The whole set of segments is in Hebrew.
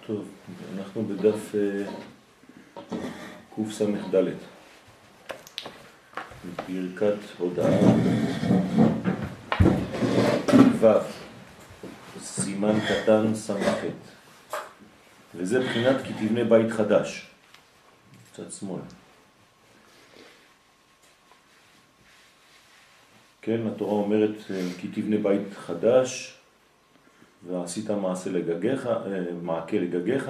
טוב, אנחנו בדף קס"ד, ברכת הודעה ו', סימן קטן סמכת, וזה בחינת כי תבנה בית חדש, קצת שמאל. כן, התורה אומרת כי תבנה בית חדש ועשית מעשה לגגיך, מעקה לגגיך.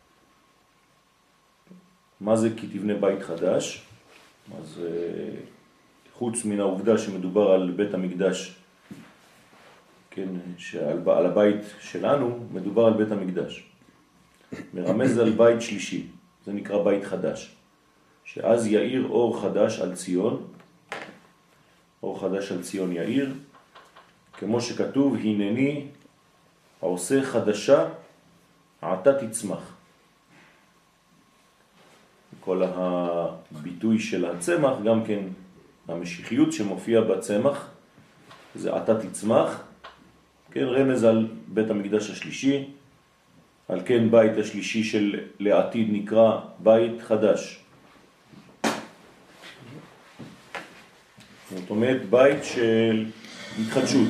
מה זה כי תבנה בית חדש? אז חוץ מן העובדה שמדובר על בית המקדש, כן, על הבית שלנו מדובר על בית המקדש. מרמז על בית שלישי, זה נקרא בית חדש. שאז יאיר אור חדש על ציון, אור חדש על ציון יאיר, כמו שכתוב, הנני העושה חדשה, עתה תצמח. כל הביטוי של הצמח, גם כן המשיחיות שמופיע בצמח, זה עתה תצמח, כן, רמז על בית המקדש השלישי, על כן בית השלישי של לעתיד נקרא בית חדש. זאת אומרת בית של התחדשות.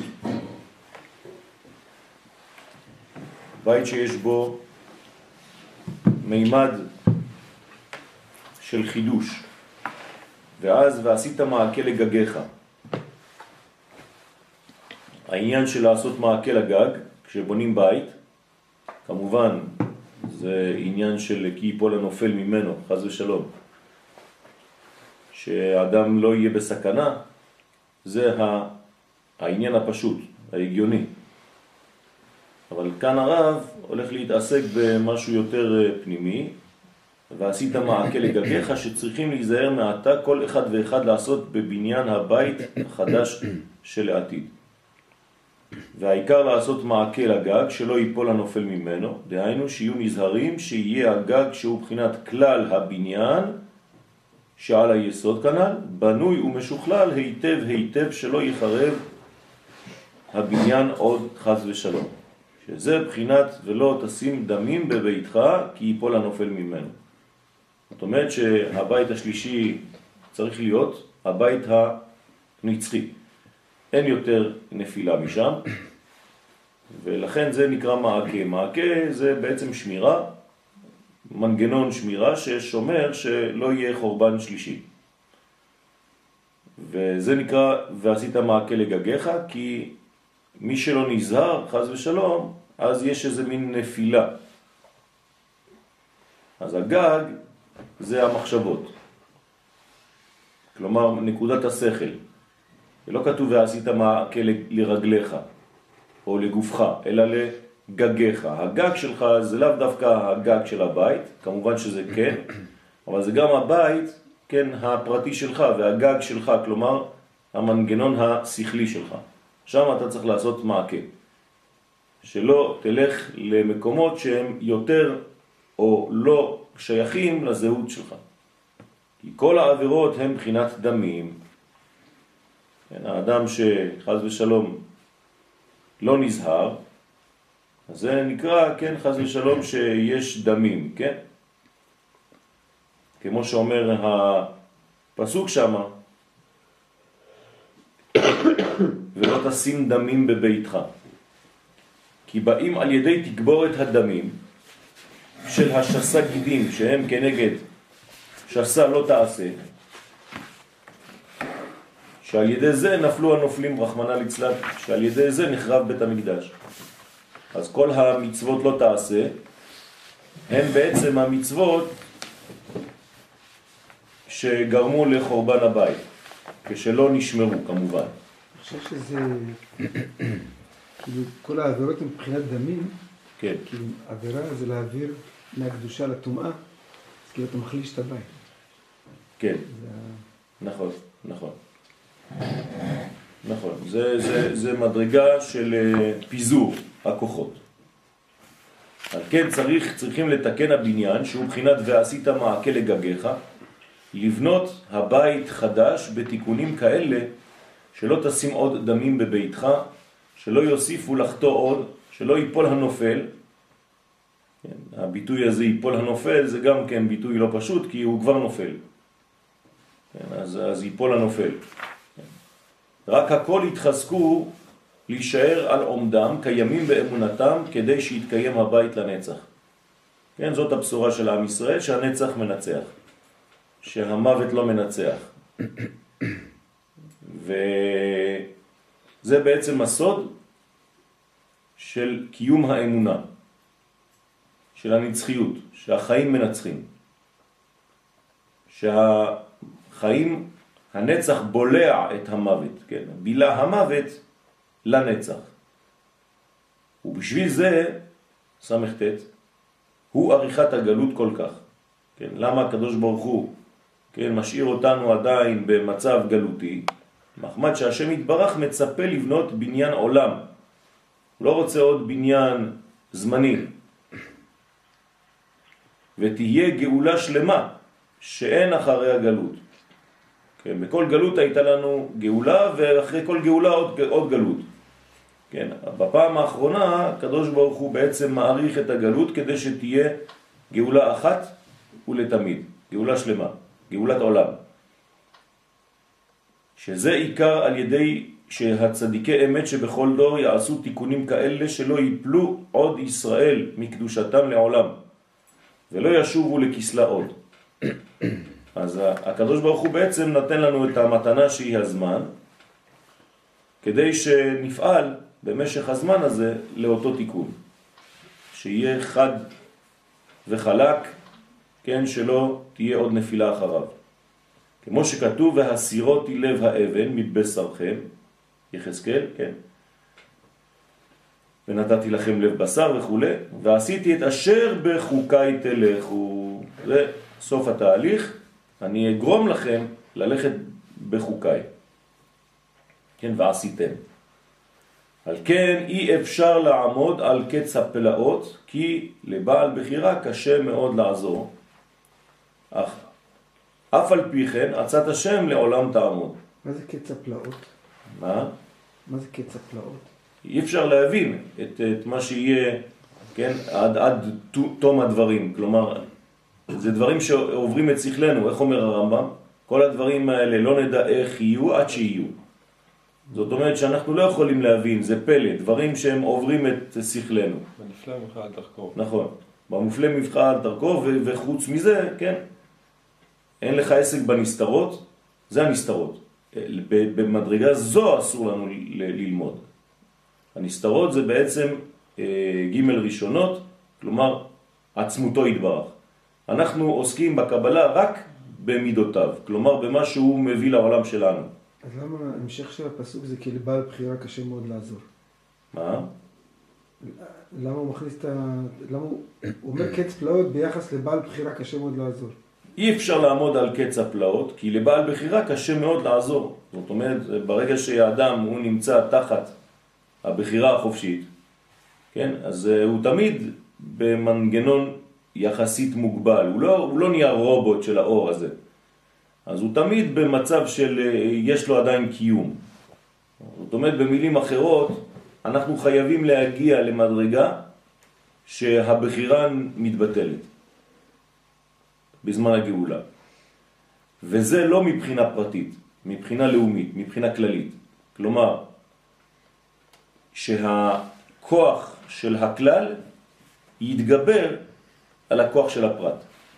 בית שיש בו מימד של חידוש. ואז ועשית מעקה לגגיך. העניין של לעשות מעקה לגג, כשבונים בית, כמובן זה עניין של כי ייפול הנופל ממנו, חס ושלום. שאדם לא יהיה בסכנה, זה העניין הפשוט, ההגיוני. אבל כאן הרב הולך להתעסק במשהו יותר פנימי, ועשית מעקה לגגיך שצריכים להיזהר מעתה כל אחד ואחד לעשות בבניין הבית החדש של העתיד. והעיקר לעשות מעקה לגג שלא ייפול הנופל ממנו, דהיינו שיהיו נזהרים שיהיה הגג שהוא בחינת כלל הבניין שעל היסוד כנ"ל, בנוי ומשוכלל היטב היטב שלא יחרב הבניין עוד חס ושלום. שזה בחינת ולא תשים דמים בביתך כי ייפול הנופל ממנו. זאת אומרת שהבית השלישי צריך להיות הבית הנצחי. אין יותר נפילה משם, ולכן זה נקרא מעקה. מעקה זה בעצם שמירה, מנגנון שמירה ששומר שלא יהיה חורבן שלישי. וזה נקרא ועשית מעקה לגגיך, כי מי שלא נזהר, חס ושלום, אז יש איזה מין נפילה. אז הגג זה המחשבות. כלומר, נקודת השכל. ולא כתוב ועשית מעקה לרגליך או לגופך, אלא לגגיך. הגג שלך זה לאו דווקא הגג של הבית, כמובן שזה כן, אבל זה גם הבית, כן, הפרטי שלך והגג שלך, כלומר, המנגנון השכלי שלך. שם אתה צריך לעשות מעקה. שלא תלך למקומות שהם יותר או לא שייכים לזהות שלך. כי כל העבירות הן בחינת דמים. האדם שחז ושלום לא נזהר, אז זה נקרא, כן, חז ושלום שיש דמים, כן? כמו שאומר הפסוק שמה, ולא תשים דמים בביתך. כי באים על ידי תגבורת הדמים של השסה גידים שהם כנגד שסה לא תעשה, שעל ידי זה נפלו הנופלים רחמנא ליצלן, שעל ידי זה נחרב בית המקדש. אז כל המצוות לא תעשה הן בעצם המצוות שגרמו לחורבן הבית, כשלא נשמרו כמובן. אני חושב שזה, כאילו כל העבירות הן מבחינת דמים, כן. כאילו עבירה זה להעביר מהקדושה לטומאה, אז כאילו אתה מחליש את הבית. כן, נכון, נכון. נכון, זה מדרגה של פיזור הכוחות. על כן צריכים לתקן הבניין שהוא בחינת ועשית מעקה לגגיך, לבנות הבית חדש בתיקונים כאלה שלא תשים עוד דמים בביתך, שלא יוסיפו לחטוא עוד, שלא ייפול הנופל, כן? הביטוי הזה ייפול הנופל זה גם כן ביטוי לא פשוט, כי הוא כבר נופל. כן? אז ייפול הנופל. כן? רק הכל יתחזקו להישאר על עומדם, קיימים באמונתם, כדי שיתקיים הבית לנצח. כן? זאת הבשורה של עם ישראל, שהנצח מנצח. שהמוות לא מנצח. וזה בעצם הסוד של קיום האמונה, של הנצחיות, שהחיים מנצחים. שהחיים, הנצח בולע את המוות, כן? בילה המוות לנצח. ובשביל זה, סמכת, הוא עריכת הגלות כל כך. כן? למה הקדוש ברוך הוא, כן, משאיר אותנו עדיין במצב גלותי? מחמד שהשם יתברך מצפה לבנות בניין עולם. הוא לא רוצה עוד בניין זמני. ותהיה גאולה שלמה שאין אחרי הגלות. כן, בכל גלות הייתה לנו גאולה, ואחרי כל גאולה עוד גלות. כן, בפעם האחרונה הקדוש ברוך הוא בעצם מעריך את הגלות כדי שתהיה גאולה אחת ולתמיד, גאולה שלמה, גאולת עולם. שזה עיקר על ידי שהצדיקי אמת שבכל דור יעשו תיקונים כאלה שלא ייפלו עוד ישראל מקדושתם לעולם ולא ישובו לכסלה עוד. אז הקדוש ברוך הוא בעצם נתן לנו את המתנה שהיא הזמן, כדי שנפעל במשך הזמן הזה לאותו תיקון, שיהיה חד וחלק, כן, שלא תהיה עוד נפילה אחריו. כמו שכתוב, והסירותי לב האבן מבשרכם, יחזקאל, כן, ונתתי לכם לב בשר וכו', ועשיתי את אשר בחוקיי תלכו. זה סוף התהליך, אני אגרום לכם ללכת בחוקיי. כן, ועשיתם. על כן אי אפשר לעמוד על קץ הפלאות, כי לבעל בחירה קשה מאוד לעזור. אף על פי כן עצת השם לעולם תעמוד. מה זה קץ הפלאות? מה? מה זה קץ הפלאות? אי אפשר להבין את מה שיהיה, כן, עד תום הדברים. כלומר, זה דברים שעוברים את שכלנו. איך אומר הרמב"ם? כל הדברים האלה לא נדע איך יהיו עד שיהיו. זאת אומרת שאנחנו לא יכולים להבין, זה פלא, דברים שהם עוברים את שכלנו. בנפלא ממך אל תחקור. נכון, במופלא ממך אל תחקור, וחוץ מזה, כן, אין לך עסק בנסתרות, זה הנסתרות. במדרגה זו אסור לנו ללמוד. הנסתרות זה בעצם ג' ראשונות, כלומר עצמותו יתברך. אנחנו עוסקים בקבלה רק במידותיו, כלומר במה שהוא מביא לעולם שלנו. אז למה המשך של הפסוק זה כי לבעל בחירה קשה מאוד לעזור? מה? למה הוא מכניס את למה הוא אומר קץ פלאות ביחס לבעל בחירה קשה מאוד לעזור? אי אפשר לעמוד על קץ הפלאות, כי לבעל בחירה קשה מאוד לעזור. זאת אומרת, ברגע שהאדם הוא נמצא תחת הבחירה החופשית, כן? אז הוא תמיד במנגנון יחסית מוגבל. הוא לא נהיה רובוט של האור הזה. אז הוא תמיד במצב של יש לו עדיין קיום. זאת אומרת, במילים אחרות, אנחנו חייבים להגיע למדרגה שהבחירה מתבטלת בזמן הגאולה. וזה לא מבחינה פרטית, מבחינה לאומית, מבחינה כללית. כלומר, שהכוח של הכלל יתגבר על הכוח של הפרט.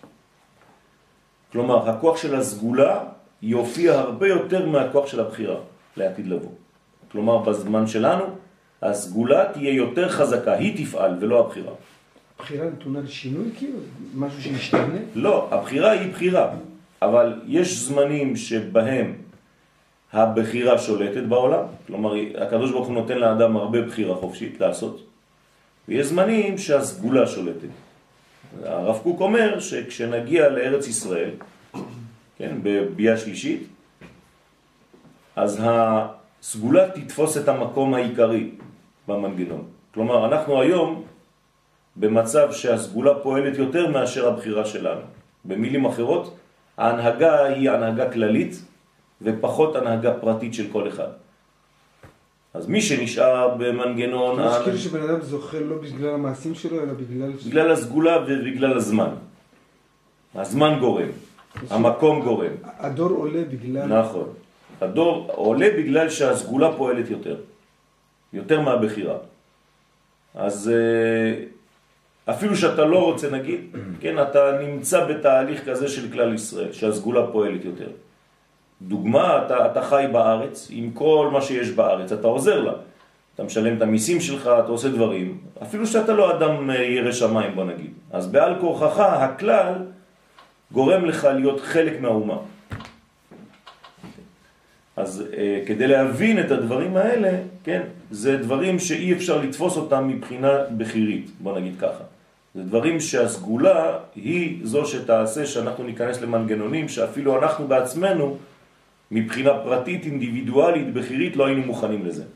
כלומר, הכוח של הסגולה יופיע הרבה יותר מהכוח של הבחירה לעתיד לבוא. כלומר, בזמן שלנו, הסגולה תהיה יותר חזקה, היא תפעל ולא הבחירה. הבחירה נתונה לשינוי כאילו? משהו שישתנה? לא, הבחירה היא בחירה, אבל יש זמנים שבהם הבחירה שולטת בעולם, כלומר, הקדוש ברוך הוא נותן לאדם הרבה בחירה חופשית לעשות, ויש זמנים שהסגולה שולטת. הרב קוק אומר שכשנגיע לארץ ישראל, כן, בביאה שלישית, אז הסגולה תתפוס את המקום העיקרי במנגנון. כלומר, אנחנו היום במצב שהסגולה פועלת יותר מאשר הבחירה שלנו. במילים אחרות, ההנהגה היא הנהגה כללית ופחות הנהגה פרטית של כל אחד. אז מי שנשאר במנגנון... יש כאילו שבן אדם זוכה לא בגלל המעשים שלו, אלא בגלל... בגלל הסגולה ובגלל הזמן. הזמן גורם, המקום גורם. הדור עולה בגלל... נכון. הדור עולה בגלל שהסגולה פועלת יותר מהבחירה. אז אפילו שאתה לא רוצה נגיד, כן, אתה נמצא בתהליך כזה של כלל ישראל, שהסגולה פועלת יותר. דוגמה, אתה חי בארץ, עם כל מה שיש בארץ, אתה עוזר לה. אתה משלם את המיסים שלך, אתה עושה דברים, אפילו שאתה לא אדם ירא שמיים, בוא נגיד. אז בעל כורחך, הכלל גורם לך להיות חלק מהאומה. אז כדי להבין את הדברים האלה, כן, זה דברים שאי אפשר לתפוס אותם מבחינה בחירית, בוא נגיד ככה. זה דברים שהסגולה היא זו שתעשה שאנחנו ניכנס למנגנונים שאפילו אנחנו בעצמנו, מבחינה פרטית, אינדיבידואלית, בחירית, לא היינו מוכנים לזה.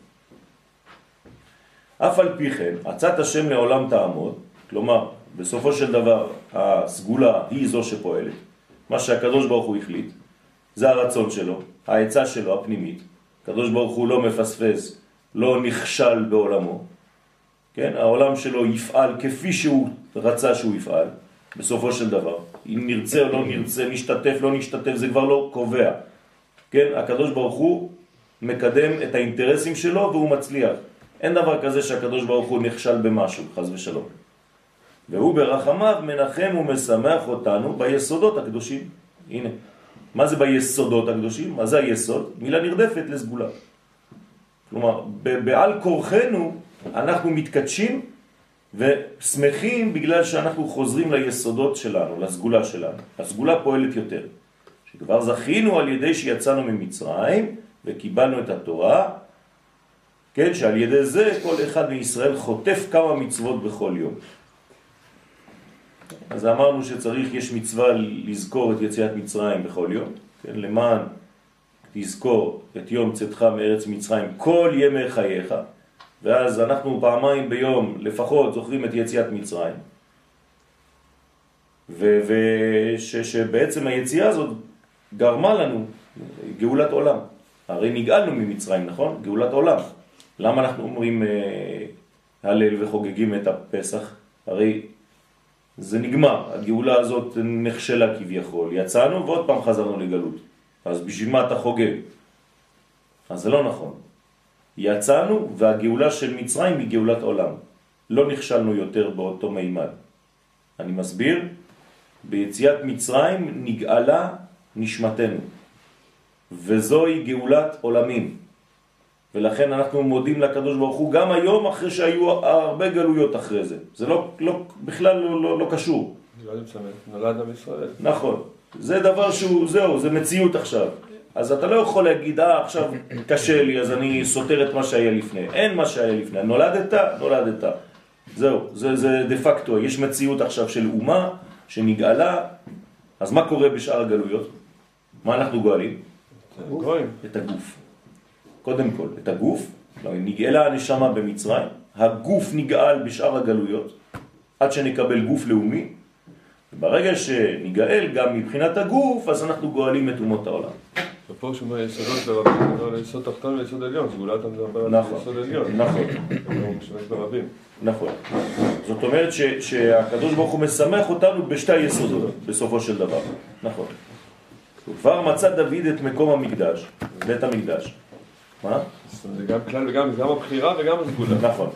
אף על פי כן, עצת השם לעולם תעמוד, כלומר, בסופו של דבר, הסגולה היא זו שפועלת. מה שהקדוש ברוך הוא החליט, זה הרצון שלו, העצה שלו הפנימית. הקדוש ברוך הוא לא מפספס, לא נכשל בעולמו. כן? העולם שלו יפעל כפי שהוא רצה שהוא יפעל, בסופו של דבר. אם נרצה או לא נרצה, נשתתף, לא נשתתף, זה כבר לא קובע. כן? הקדוש ברוך הוא מקדם את האינטרסים שלו והוא מצליח. אין דבר כזה שהקדוש ברוך הוא נכשל במשהו, חס ושלום. והוא ברחמיו מנחם ומשמח אותנו ביסודות הקדושים. הנה, מה זה ביסודות הקדושים? מה זה היסוד? מילה נרדפת לסגולה. כלומר, בעל כורחנו אנחנו מתקדשים ושמחים בגלל שאנחנו חוזרים ליסודות שלנו, לסגולה שלנו. הסגולה פועלת יותר. שכבר זכינו על ידי שיצאנו ממצרים וקיבלנו את התורה, כן, שעל ידי זה כל אחד מישראל חוטף כמה מצוות בכל יום. אז אמרנו שצריך, יש מצווה לזכור את יציאת מצרים בכל יום, כן, למען תזכור את יום צאתך מארץ מצרים כל ימי חייך, ואז אנחנו פעמיים ביום לפחות זוכרים את יציאת מצרים, ושבעצם היציאה הזאת גרמה לנו גאולת עולם. הרי נגאלנו ממצרים, נכון? גאולת עולם. למה אנחנו אומרים הלל וחוגגים את הפסח? הרי זה נגמר, הגאולה הזאת נכשלה כביכול, יצאנו ועוד פעם חזרנו לגלות. אז בשביל מה אתה חוגג? אז זה לא נכון. יצאנו והגאולה של מצרים היא גאולת עולם. לא נכשלנו יותר באותו מימד. אני מסביר, ביציאת מצרים נגאלה נשמתנו. וזוהי גאולת עולמים. ולכן אנחנו מודים לקדוש ברוך הוא גם היום אחרי שהיו הרבה גלויות אחרי זה. זה בכלל לא קשור. נולד עם ישראל. נכון. זה דבר שהוא, זהו, זה מציאות עכשיו. אז אתה לא יכול להגיד, עכשיו קשה לי, אז אני סותר את מה שהיה לפני. אין מה שהיה לפני. נולדת. זהו, זה דה פקטו. יש מציאות עכשיו של אומה שנגאלה. אז מה קורה בשאר הגלויות? מה אנחנו גואלים? את הגוף. קודם כל, את הגוף, נגאלה הנשמה במצרים, הגוף נגאל בשאר הגלויות, עד שנקבל גוף לאומי, וברגע שנגאל גם מבחינת הגוף, אז אנחנו גואלים את אומות העולם. ופה שאומר יסודות ברבים, זה לא ליסוד תחתון ויסוד עליון, סגולה אתה מדבר על יסוד עליון. נכון. הוא משמש ברבים. נכון. זאת אומרת שהקדוש ברוך הוא משמח אותנו בשתי יסודות, בסופו של דבר. נכון. כבר מצא דוד את מקום המקדש, בית המקדש. מה? זה גם כלל וגם הבחירה וגם הסגולה. נכון.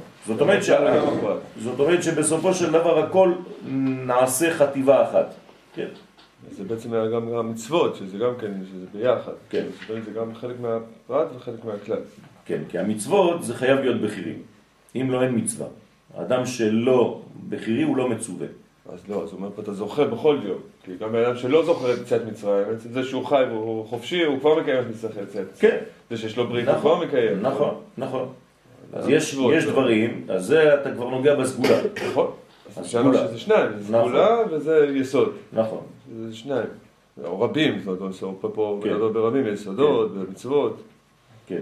זאת אומרת שבסופו של דבר הכל נעשה חטיבה אחת. כן. זה בעצם גם המצוות, שזה גם כן, שזה ביחד. כן. זה גם חלק מהפרט וחלק מהכלל. כן, כי המצוות זה חייב להיות בחירים. אם לא, אין מצווה. האדם שלא בחירי הוא לא מצווה. אז לא, זאת אומרת, אתה זוכר בכל יום. כי גם האדם שלא זוכר את יציאת מצרים, זה שהוא חי והוא חופשי, הוא כבר מקיים את יציאת מצרים. כן. זה שיש לו ברית, הוא כבר מקיים. נכון. אז יש דברים, אז זה אתה כבר נוגע בסגולה. נכון. אז שאלה שזה שניים, זה סגולה וזה יסוד. נכון. זה שניים. או רבים, זאת אומרת, פה גדול ברבים, יסודות, מצוות. כן.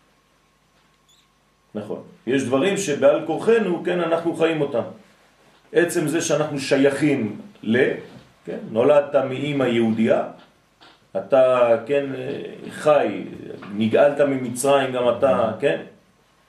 נכון. יש דברים שבעל כורחנו, כן, אנחנו חיים אותם. עצם זה שאנחנו שייכים כן, נולדת מאמא יהודייה, אתה, כן, חי, נגאלת ממצרים גם אתה, כן,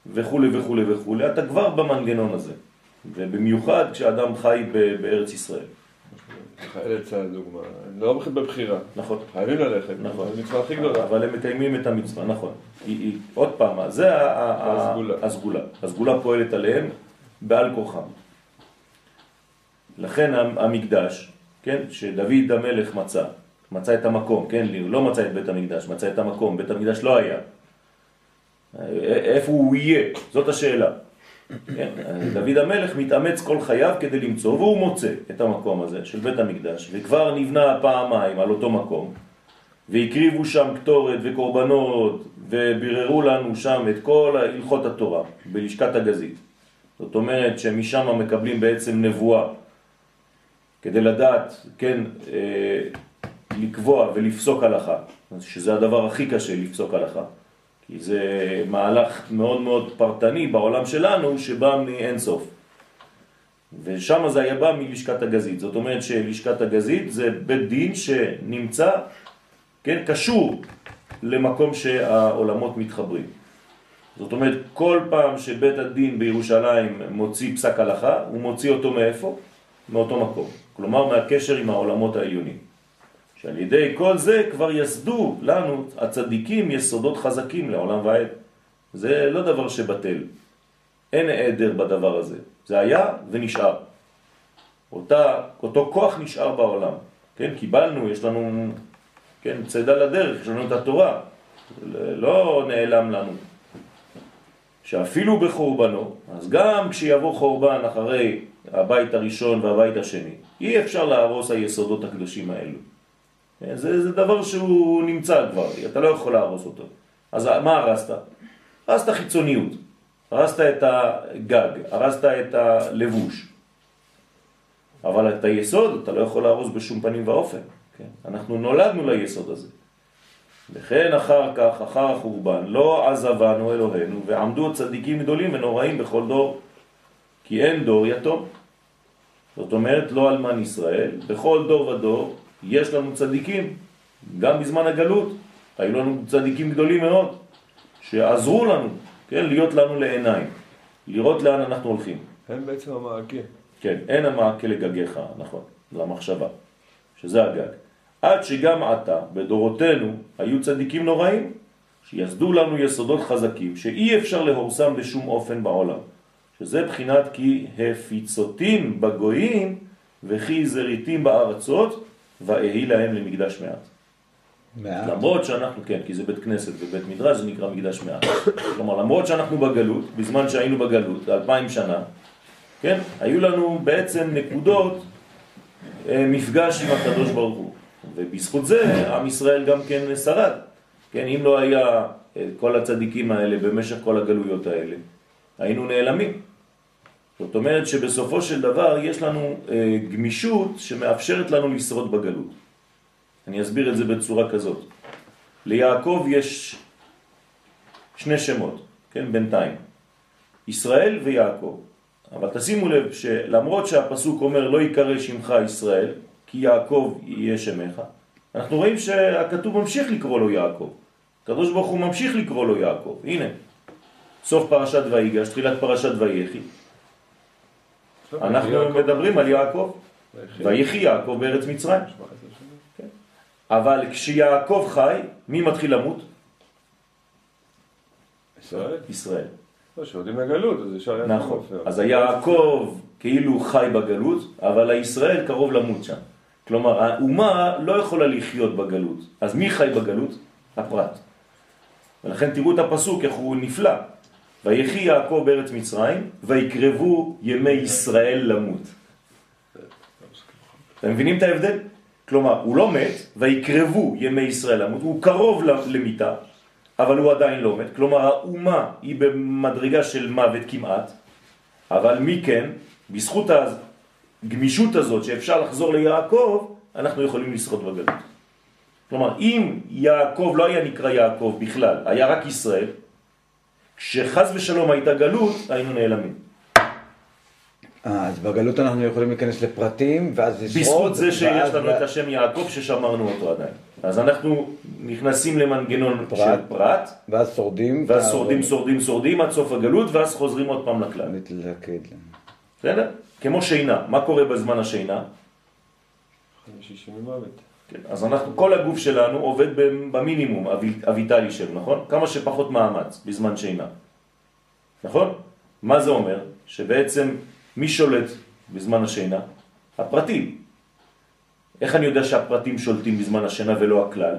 וכו' וכו' וכו', אתה כבר במנגנון הזה. ובמיוחד כשאדם חי בארץ ישראל. חיילי צה"ל דוגמה, לא בבחירה. נכון. חייבים ללכת, נכון. זו המצווה הכי גדולה. אבל הם מקיימים את המצווה, נכון. עוד פעם, זה הסגולה. הסגולה פועלת עליהם בעל כוחם. לכן המקדש, כן, שדוד המלך מצא את המקום, כן, לא מצא את בית המקדש, מצא את המקום, בית המקדש לא היה. איפה הוא יהיה? זאת השאלה. כן? דוד המלך מתאמץ כל חייו כדי למצוא, והוא מוצא את המקום הזה של בית המקדש, וכבר נבנה פעמיים על אותו מקום, והקריבו שם קטורת וקורבנות, וביררו לנו שם את כל הלכות התורה, בלשכת הגזית. זאת אומרת שמשם מקבלים בעצם נבואה, כדי לדעת, כן, לקבוע ולפסוק הלכה, שזה הדבר הכי קשה, לפסוק הלכה. כי זה מהלך מאוד מאוד פרטני בעולם שלנו שבא מאין סוף. ושם זה היה בא מלשכת הגזית. זאת אומרת שלשכת הגזית זה בית דין שנמצא, כן, קשור למקום שהעולמות מתחברים. זאת אומרת, כל פעם שבית הדין בירושלים מוציא פסק הלכה, הוא מוציא אותו מאיפה? מאותו מקום. כלומר, מהקשר עם העולמות העליונים. שעל ידי כל זה כבר יסדו לנו הצדיקים יסודות חזקים לעולם ועד. זה לא דבר שבטל. אין עדר בדבר הזה. זה היה ונשאר. אותו כוח נשאר בעולם. כן, קיבלנו, יש לנו, כן, צדה לדרך, יש לנו את התורה. לא נעלם לנו. שאפילו בחורבנו, אז גם כשיבוא חורבן אחרי הבית הראשון והבית השני, אי אפשר להרוס היסודות הקדושים האלו. זה דבר שהוא נמצא כבר, אתה לא יכול להרוס אותו. אז מה הרסת? הרסת חיצוניות, הרסת את הגג, הרסת את הלבוש. אבל את היסוד אתה לא יכול להרוס בשום פנים ואופן. כן? אנחנו נולדנו ליסוד הזה. וכן אחר כך, אחר החורבן, לא עזבנו אלוהינו, ועמדו צדיקים גדולים ונוראים בכל דור. כי אין דור יתום. זאת אומרת, לא אלמן ישראל, בכל דור ודור, יש לנו צדיקים, גם בזמן הגלות, היו לנו צדיקים גדולים מאוד, שעזרו לנו, כן, להיות לנו לעיניים, לראות לאן אנחנו הולכים. הם בעצם המעקה. כן, אין המעקה לגגיך, נכון, למחשבה, שזה הגג. עד שגם עתה, בדורותינו, היו צדיקים נוראים, שיסדו לנו יסודות חזקים, שאי אפשר להורסם בשום אופן בעולם. שזה בחינת כי הפיצותים בגויים, וכי זריתים בארצות, ואהי להם למקדש מעט. מעט? למרות שאנחנו, כן, כי זה בית כנסת ובית מדרש, זה נקרא מקדש מעט. כלומר, למרות שאנחנו בגלות, בזמן שהיינו בגלות, 2000 שנה, כן, היו לנו בעצם נקודות מפגש עם הקדוש ברוך הוא. ובזכות זה, עם ישראל גם כן שרד. כן, אם לא היה כל הצדיקים האלה במשך כל הגלויות האלה, היינו נעלמים. זאת אומרת שבסופו של דבר יש לנו גמישות שמאפשרת לנו לשרוד בגלות. אני אסביר את זה בצורה כזאת. ליעקב יש שני שמות, כן, בינתיים. ישראל ויעקב. אבל תשימו לב שלמרות שהפסוק אומר לא יקרא שמך ישראל, כי יעקב יהיה שמך, אנחנו רואים שהכתוב ממשיך לקרוא לו יעקב. הקדוש ברוך הוא ממשיך לקרוא לו יעקב. הנה, סוף פרשת ויגש, תחילת פרשת ויחי. אנחנו מדברים על יעקב, ויחי יעקב בארץ מצרים. אבל כשיעקב חי, מי מתחיל למות? ישראל. ישראל. לא, שעודים לגלות, אז ישר יעקב. נכון. אז היעקב כאילו חי בגלות, אבל הישראל קרוב למות שם. כלומר, האומה לא יכולה לחיות בגלות. אז מי חי בגלות? הפרט. ולכן תראו את הפסוק, איך הוא נפלא. ויחי יעקב בארץ מצרים, ויקרבו ימי ישראל למות. אתם מבינים את ההבדל? כלומר, הוא לא מת, ויקרבו ימי ישראל למות. הוא קרוב למיטה, אבל הוא עדיין לא מת. כלומר, האומה היא במדרגה של מוות כמעט, אבל מי כן? בזכות הגמישות הזאת שאפשר לחזור ליעקב, אנחנו יכולים לשחות בגלות. כלומר, אם יעקב לא היה נקרא יעקב בכלל, היה רק ישראל, כשחז ושלום הייתה גלות, היינו נעלמים. אז בגלות אנחנו יכולים להיכנס לפרטים, ואז לשרוד. בזכות זה שיש לנו את השם יעקב ששמרנו אותו עדיין. אז אנחנו נכנסים למנגנון של פרט, ואז שורדים. ואז שורדים עד סוף הגלות, ואז חוזרים עוד פעם לכלל. מתלכד. בסדר? כמו שינה. מה קורה בזמן השינה? 50 ממוות. כן, אז כל הגוף שלנו עובד במינימום הויטלי שלו, נכון? כמה שפחות מאמץ בזמן שינה. נכון? מה זה אומר? שבעצם מי שולט בזמן השינה? הפרטים. איך אני יודע שהפרטים שולטים בזמן השינה ולא הכלל?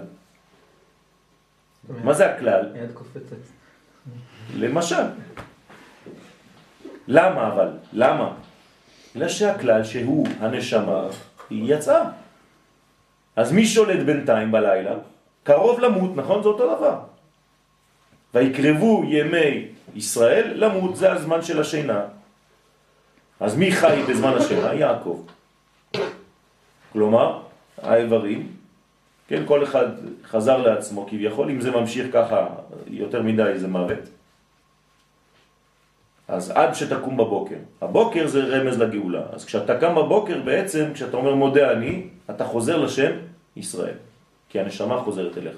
מה זה הכלל? יד קופצת. למשל. למה אבל? למה? בגלל שהכלל שהוא הנשמה היא יצאה. אז מי שולט בינתיים בלילה? קרוב למות, נכון? זה אותו דבר. ויקרבו ימי ישראל למות, זה הזמן של השינה. אז מי חי בזמן השינה? יעקב. כלומר, האיברים, כן, כל אחד חזר לעצמו כביכול, אם זה ממשיך ככה יותר מדי זה מוות. אז עד שתקום בבוקר. הבוקר זה רמז לגאולה. אז כשאתה קם בבוקר בעצם, כשאתה אומר מודה אני, אתה חוזר לשם ישראל. כי הנשמה חוזרת אליך.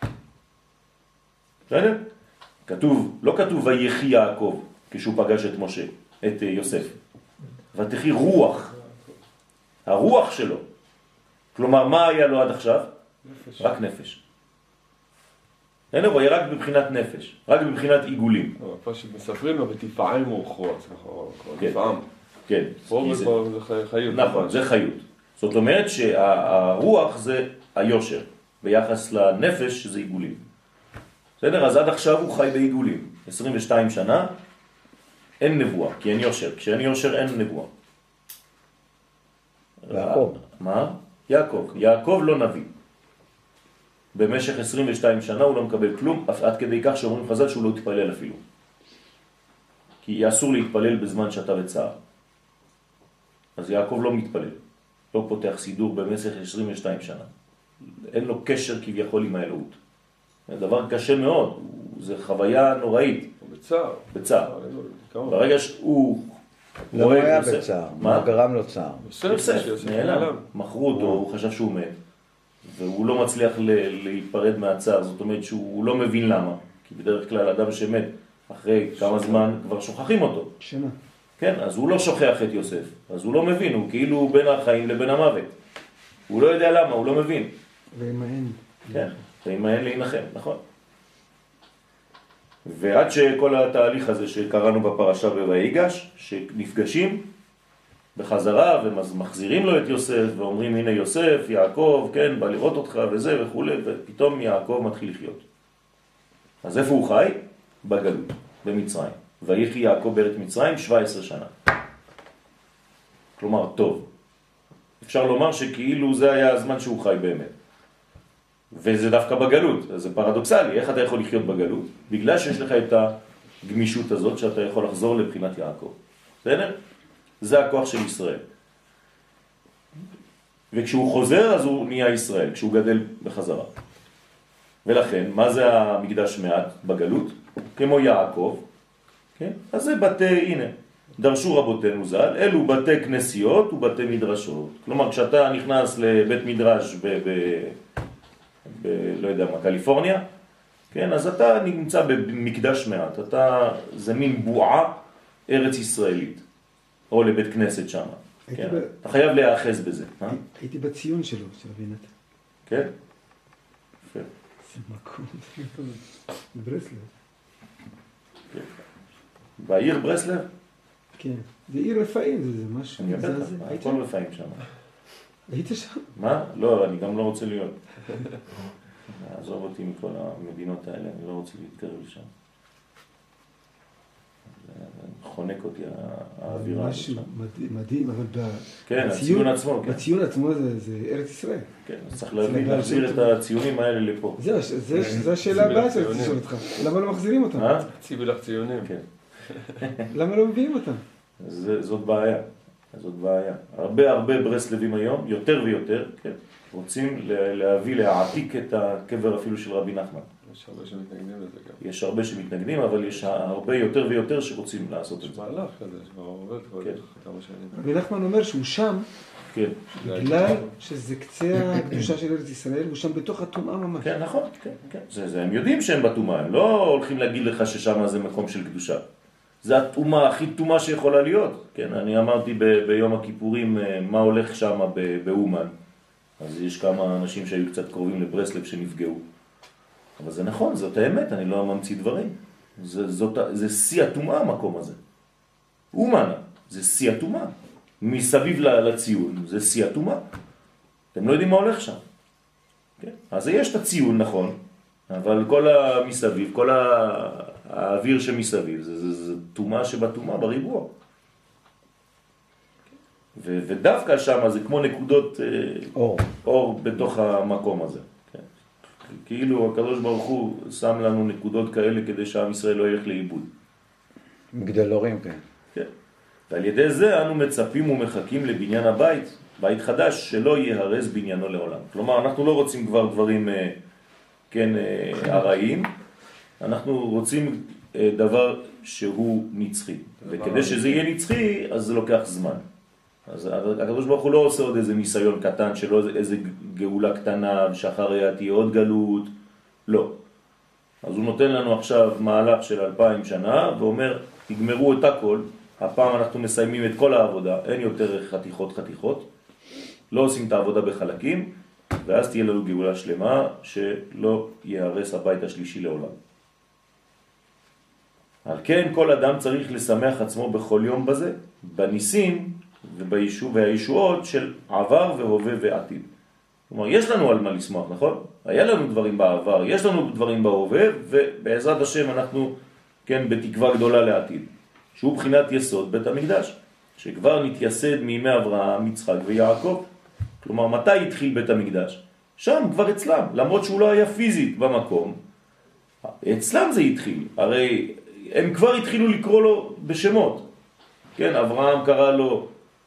בסדר? כתוב, לא כתוב ויחי יעקב כשהוא פגש את משה, את יוסף. ותחי רוח. הרוח שלו. כלומר, מה היה לו עד עכשיו? נפש. רק נפש. אין לו, הוא היה רק בבחינת נפש, רק בבחינת עיגולים. פה שמספרים לו, ותפעם רוחו, תפעם. כן. זה חיות. נכון, זה חיות. זאת אומרת שהרוח זה היושר, ביחס לנפש זה עיגולים. בסדר? אז עד עכשיו הוא חי בעיגולים. 22 שנה, אין נבואה, כי אין יושר. כשאין יושר אין נבואה. יעקב. מה? יעקב לא נביא. במשך 22 שנה הוא לא מקבל כלום, עד כדי כך שאומרים חז"ל שהוא לא יתפלל אפילו. כי אסור להתפלל בזמן שאתה בצער. אז יעקב לא מתפלל. לא פותח סידור במשך 22 שנה. אין לו קשר כביכול עם האלוהות. זה דבר קשה מאוד, זה חוויה נוראית. בצער. ברגע שהוא... לא היה בצער, מה גרם לו צער? יוסף, נעלם. מכרו אותו, הוא חשב שהוא מת. והוא לא מצליח להיפרד מהצער, זאת אומרת שהוא לא מבין למה. כי בדרך כלל אדם שמת אחרי כמה זמן כבר שוכחים אותו. שנה. כן, אז הוא לא שוכח את יוסף. אז הוא לא מבין, הוא כאילו בין החיים לבין המוות. הוא לא יודע למה, הוא לא מבין. וימהן. כן, וימהן להינחם, נכון. ועד שכל התהליך הזה שקראנו בפרשה בויגש, שנפגשים בחזרה ומחזירים לו את יוסף ואומרים הנה יוסף, יעקב, כן, בא לראות אותך וזה וכו', ופתאום יעקב מתחיל לחיות. אז איפה הוא חי? בגלות, במצרים. ויחי יעקב בארץ מצרים 17 שנה. כלומר, טוב. אפשר לומר שכאילו זה היה הזמן שהוא חי באמת. וזה דווקא בגלות, זה פרדוקסלי, איך אתה יכול לחיות בגלות? בגלל שיש לך את הגמישות הזאת שאתה יכול לחזור לבחינת יעקב. בסדר? זה הכוח של ישראל. וכשהוא חוזר אז הוא נהיה ישראל, כשהוא גדל בחזרה. ולכן, מה זה המקדש מעט בגלות? כמו יעקב, כן? אז זה בתי, הנה, דרשו רבותינו ז"ל, אלו בתי כנסיות ובתי מדרשות. כלומר, כשאתה נכנס לבית מדרש לא יודע מה, קליפורניה, כן, אז אתה נמצא במקדש מעט, זה מין בועה ארץ ישראלית, או לבית כנסת שם, כן, אתה חייב להיאחז בזה. הייתי בציון שלו, של אבינת. כן? זה מקום, בברסלב. בעיר ברסלב? כן, זה עיר רפאים, זה משהו. אני יודע, הכל רפאים שם. היית שם? מה? לא, אני גם לא רוצה להיות. עזוב אותי מכל המדינות האלה, אני לא רוצה להתקרב לשם. חונק אותי האווירה. משהו מדהים, אבל כן, הציון עצמו. בציון עצמו זה ארץ ישראל. כן, אז צריך להחזיר את הציונים האלה לפה. זו השאלה הבאה שאני רוצה לשאול אותך. למה לא מחזירים אותם? ציבי לך ציונים. כן. למה לא מביאים אותם? זאת בעיה. זאת בעיה. הרבה ברסלבים היום, יותר ויותר, כן, רוצים להביא, להעתיק את הקבר אפילו של רבי נחמן. יש הרבה שמתנגדים לזה גם. יש הרבה שמתנגדים, אבל יש הרבה יותר ויותר שרוצים לעשות את זה. מהלך כזה, כבר עובד כבר כמה שנים. רבי נחמן אומר שהוא שם, כן. בגלל שזה קצה הקדושה של ארץ ישראל, הוא שם בתוך הטומאה ממש. כן, נכון, כן, כן. הם יודעים שהם בטומאה, הם לא הולכים להגיד לך ששם זה מקום של קדושה. זה הטומאה הכי טומאה שיכולה להיות. כן, אני אמרתי ביום הכיפורים מה הולך שם באומן. אז יש כמה אנשים שהיו קצת קרובים לברסלב שנפגעו. אבל זה נכון, זאת האמת, אני לא ממציא דברים. זה שיא הטומאה המקום הזה. אומן, זה שיא הטומאה. מסביב לציון, זה שיא הטומאה. אתם לא יודעים מה הולך שם. כן? אז יש את הציון, נכון, אבל כל המסביב, כל האוויר שמסביב, זה טומאה שבטומאה, בריבוע. ודווקא שם זה כמו נקודות אור בתוך המקום הזה. כן? כאילו הקדוש ברוך הוא שם לנו נקודות כאלה כדי שעם ישראל לא ילך לאיבוד. מגדלורים, כן. כן. ועל ידי זה אנו מצפים ומחכים לבניין הבית, בית חדש שלא יהרס בניינו לעולם. כלומר, אנחנו לא רוצים כבר דברים כן, הרעים, אנחנו רוצים דבר שהוא נצחי. וכדי שזה יהיה נצחי, אז זה לוקח זמן. אז הקדוש ברוך הוא לא עושה עוד איזה ניסיון קטן, שלא איזה גאולה קטנה, שאחריה תהיה עוד גלות, לא. אז הוא נותן לנו עכשיו מהלך של 2000 שנה, ואומר, תגמרו את הכל, הפעם אנחנו מסיימים את כל העבודה, אין יותר חתיכות, לא עושים את העבודה בחלקים, ואז תהיה לנו גאולה שלמה, שלא יהרס הבית השלישי לעולם. על כן כל אדם צריך לשמח עצמו בכל יום בזה, בניסים והישועות של עבר והווה ועתיד. כלומר, יש לנו על מה לשמוח, נכון? היה לנו דברים בעבר, יש לנו דברים בהווה, ובעזרת השם אנחנו, כן, בתקווה גדולה לעתיד. שהוא בחינת יסוד בית המקדש, שכבר נתייסד מימי אברהם, יצחק ויעקב. כלומר, מתי התחיל בית המקדש? שם, כבר אצלם, למרות שהוא לא היה פיזית במקום. אצלם זה התחיל, הרי הם כבר התחילו לקרוא לו בשמות. כן, אברהם קרא לו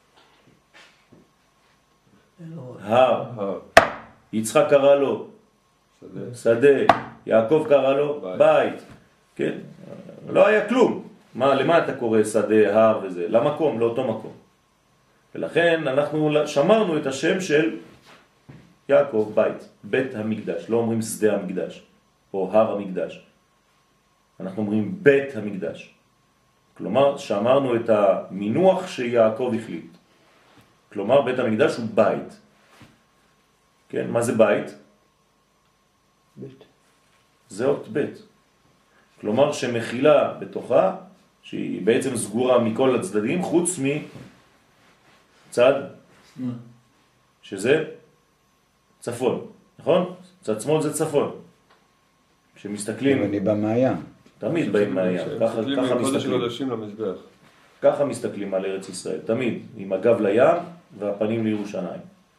הר, יצחק קרא לו שדה, יעקב קרא לו בית. כן, לא היה כלום. למה אתה קורא שדה, הר וזה? למקום, לאותו מקום. ולכן אנחנו שמרנו את השם של יעקב, בית המקדש. לא אומרים שדה המקדש או הר המקדש. אנחנו אומרים בית המקדש. כלומר, שמרנו את המינוח שיעקב החליט. כלומר, בית המקדש הוא בית. כן, מה זה בית? בית. זה אות בית. כלומר, שמכילה בתוכה, שהיא בעצם סגורה מכל הצדדים, חוץ מצד, שזה צפון, נכון? צד שמאל זה צפון. כשמסתכלים... אני במעיין. תמיד באים מהים, ככה מסתכלים. למזבח. ככה מסתכלים על ארץ ישראל, תמיד, עם הגב לים והפנים לירושלים.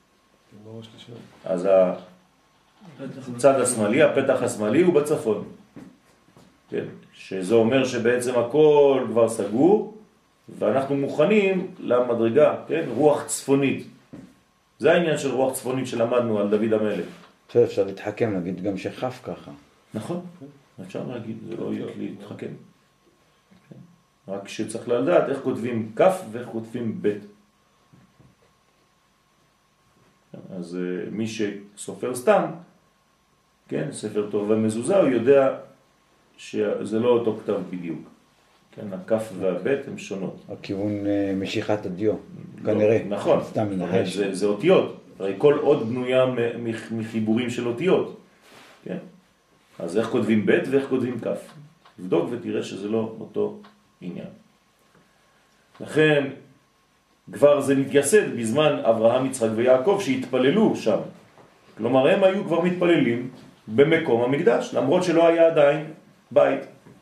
אז הצד השמאלי, הפתח השמאלי הוא בצפון. כן? שזה אומר שבעצם הכל כבר סגור, ואנחנו מוכנים למדרגה, כן? רוח צפונית. זה העניין של רוח צפונית שלמדנו על דוד המלך. אפשר להתחכם, להגיד גם שחף ככה. נכון, אפשר להגיד, זה לא יהיה להתחכם. רק שצריך לדעת איך כותבים כף ואיך כותבים בית. אז מי שסופר סתם, כן, ספר טוב ומזוזה, הוא יודע שזה לא אותו כתב בדיוק. כן, הכף והבית הם שונות. הכיוון משיכת הדיו, כנראה. נכון, זה אותיות. הרי כל עוד בנויה מחיבורים של אותיות. כן? אז איך כותבים בית ואיך כותבים כף. תבדוק ותראה שזה לא אותו עניין. לכן, כבר זה מתייסד בזמן אברהם, יצחק ויעקב שהתפללו שם. כלומר, הם היו כבר מתפללים במקום המקדש, למרות שלא היה עדיין בית.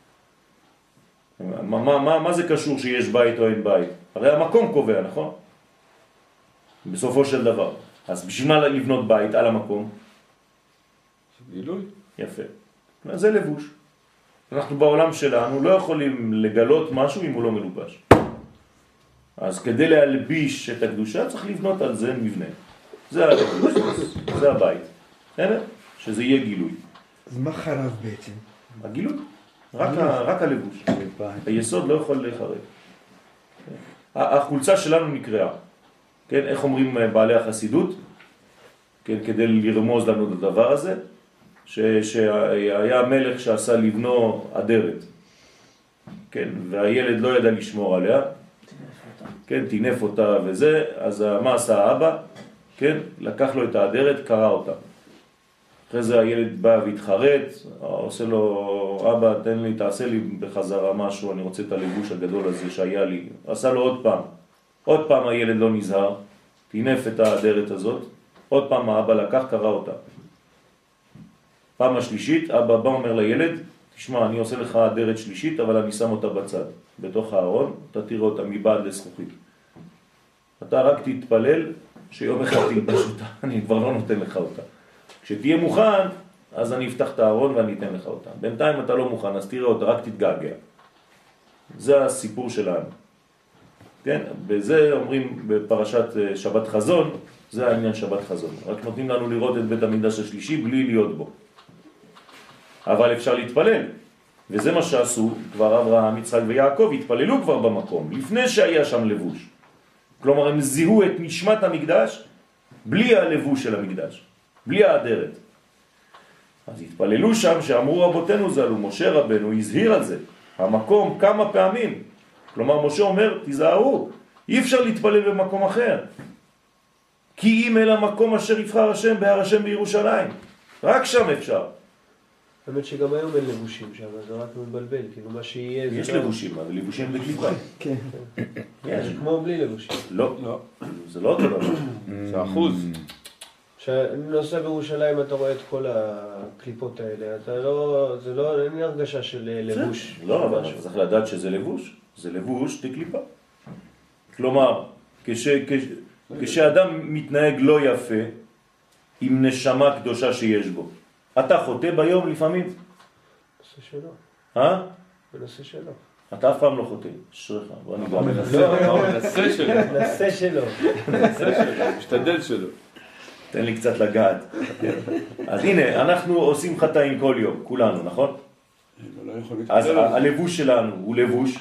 מה זה קשור שיש בית או אין בית? הרי המקום קובע, נכון? בסופו של דבר. אז בשביל מה לבנות בית על המקום? גילוי. יפה. זה לבוש. אנחנו בעולם שלנו לא יכולים לגלות משהו אם הוא לא מלובש. אז כדי להלביש את הקדושה צריך לבנות על זה מבנה. זה הלבוש, זה הבית. שזה יהיה גילוי. אז מה חרב בעצם? הגילוי. רק הלבוש. היסוד לא יכול להיחרב. החולצה שלנו נקראה. כן, איך אומרים בעלי החסידות? כן, כדי לרמוז לנו את הדבר הזה, שהיה מלך שעשה לבנו אדרת, כן, והילד לא ידע לשמור עליה, כן, תינף אותה וזה, אז מה עשה האבא? כן, לקח לו את האדרת, קרא אותה. אחרי זה הילד בא והתחרט, עושה לו, אבא תן לי, תעשה לי בחזרה משהו, אני רוצה את הלבוש הגדול הזה שהיה לי. עשה לו עוד פעם הילד לא נזהר, תינף את האדרת הזאת, עוד פעם האבא לקח, קרא אותה. פעם השלישית, אבא בא אומר לילד, תשמע, אני עושה לך אדרת שלישית, אבל אני שם אותה בצד, בתוך הארון, אתה תראה אותה מבעד לזכוכית. אתה רק תתפלל שיום אחד תלבש אותה, אני כבר לא נותן לך אותה. כשתהיה מוכן, אז אני אפתח את הארון ואני אתן לך אותה. בינתיים אתה לא מוכן, אז תראה אותה, רק תתגעגע. זה הסיפור שלנו. כן, בזה אומרים בפרשת שבת חזון, זה העניין שבת חזון. רק נותנים לנו לראות את בית המקדש השלישי בלי להיות בו. אבל אפשר להתפלל. וזה מה שעשו, כבר אברהם, יצחק ויעקב התפללו כבר במקום, לפני שהיה שם לבוש. כלומר, הם זיהו את נשמת המקדש בלי הלבוש של המקדש, בלי האדרת. אז התפללו שם שאמרו רבותינו ז"ל, משה רבנו הזהיר על זה, המקום כמה פעמים. כלומר, משה אומר, תיזהרו, אי אפשר להתפלל במקום אחר. כי אם אל המקום אשר יבחר השם בהר השם בירושלים. רק שם אפשר. האמת שגם היום אין לבושים שם, זה רק מבלבל, כאילו מה שיהיה זה... יש לבושים, אבל לבושים בקליפה. כן. זה כמו בלי לבושים. לא, זה לא אותו דבר. זה אחוז. כשאני נוסע בירושלים אתה רואה את כל הקליפות האלה, אתה לא, זה לא, אין לי הרגשה של לבוש. לא, אבל אתה צריך לדעת שזה לבוש. זה לבוש בקליפה. כלומר, כשאדם מתנהג לא יפה, עם נשמה קדושה שיש בו, אתה חוטא ביום לפעמים? נושא שלו. בנושא שלו. אתה אף פעם לא חוטא. שריך. בוא נגע. מנסה שלו. נושא שלו. משתדל שלו. תן לי קצת לגעת. אז הנה, אנחנו עושים חטאים כל יום, כולנו, נכון? אז הלבוש שלנו הוא לבוש